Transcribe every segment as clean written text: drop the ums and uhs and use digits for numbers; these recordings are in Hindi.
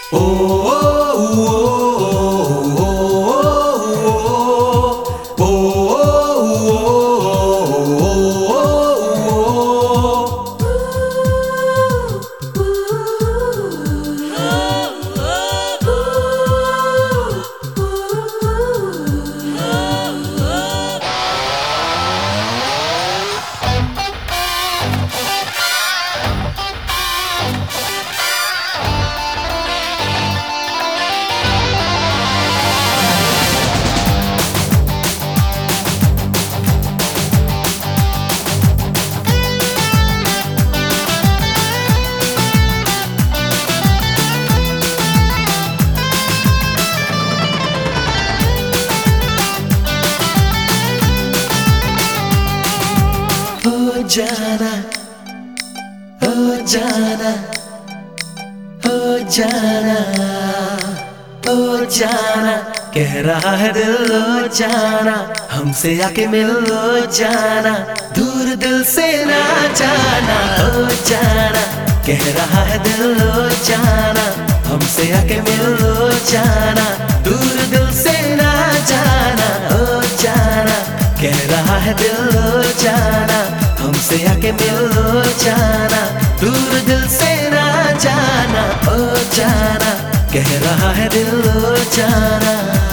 Oh, oh, oh, oh, जाना हो जाना हो जाना हो जाना कह रहा है दिल हो जाना हमसे आके मिल लो जाना दूर दिल से ना जाना हो जाना कह रहा है दिल हो जाना हमसे आके मिल लो जाना दूर दिल से ना जाना हो जाना कह रहा है दिल हो जाना हमसे आके मिल लो जाना दूर दिल से ना जाना ओ जाना कह रहा है दिल हो जाना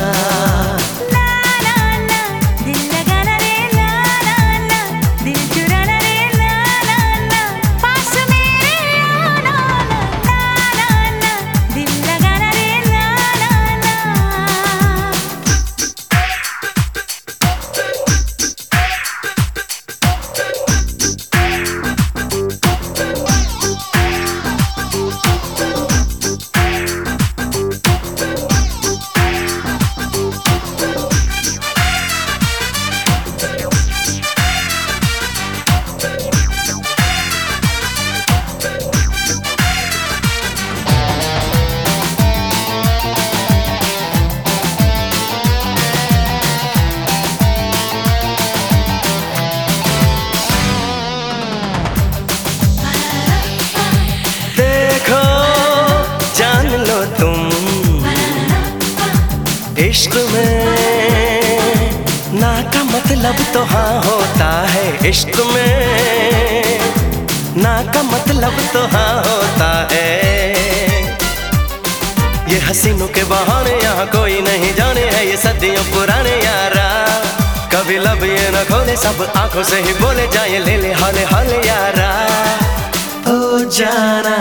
इश्क में ना का मतलब तो हाँ होता है इश्क में ना का मतलब तो हाँ होता है ये हसीनों के बहाने यहाँ कोई नहीं जाने है ये सदियों पुराने यारा कभी लब ये न खोले सब आंखों से ही बोले जाए ले ले हाले हाले यारा ओ जाना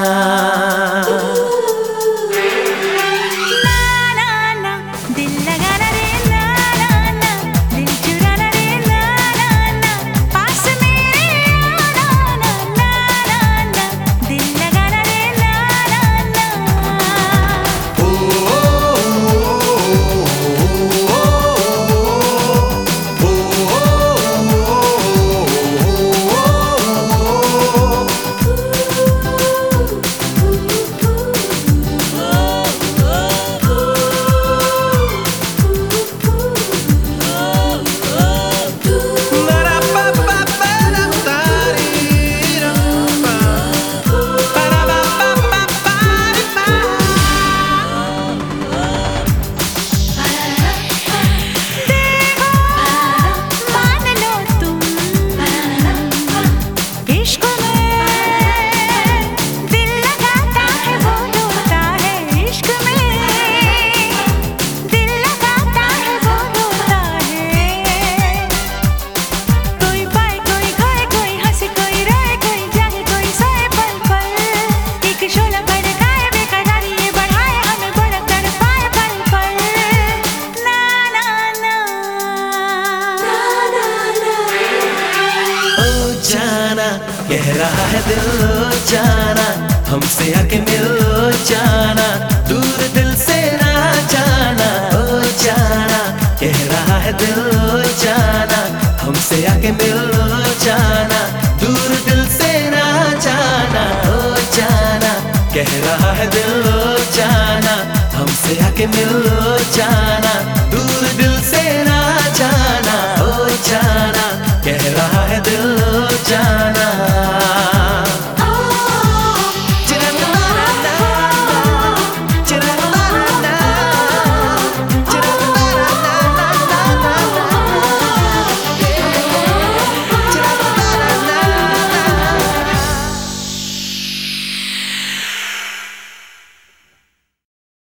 कह रहा है दिल हो जाना हमसे आके मिल लो जाना दूर दिल से ना जाना हो जाना कह रहा है दिल हो जाना हमसे आके मिल लो जाना दूर दिल से ना जाना हो जाना कह रहा है दिल हो जाना हमसे आके मिल लो जाना दूर दिल से ना जाना हो जाना कह रहा है दिल हो जाना